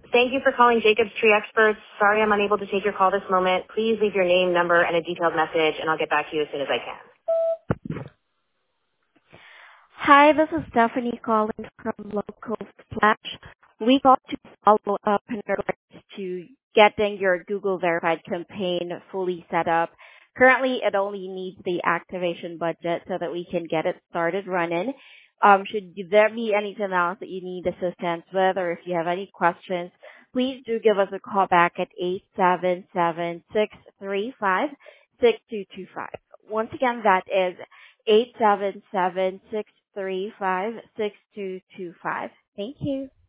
Thank you for calling Jacobs Tree Experts. Sorry I'm unable to take your call this moment. Please leave your name, number, and a detailed message, and I'll get back to you as soon as I can. Hi, this is Stephanie calling from Local Flash. We called to follow up in regards to getting your Google Verified campaign fully set up. Currently, it only needs the activation budget so that we can get it started running. Should there be anything else that you need assistance with, or if you have any questions, please do give us a call back at 877-635-6225. Once again, that is 877-635-6225. Thank you.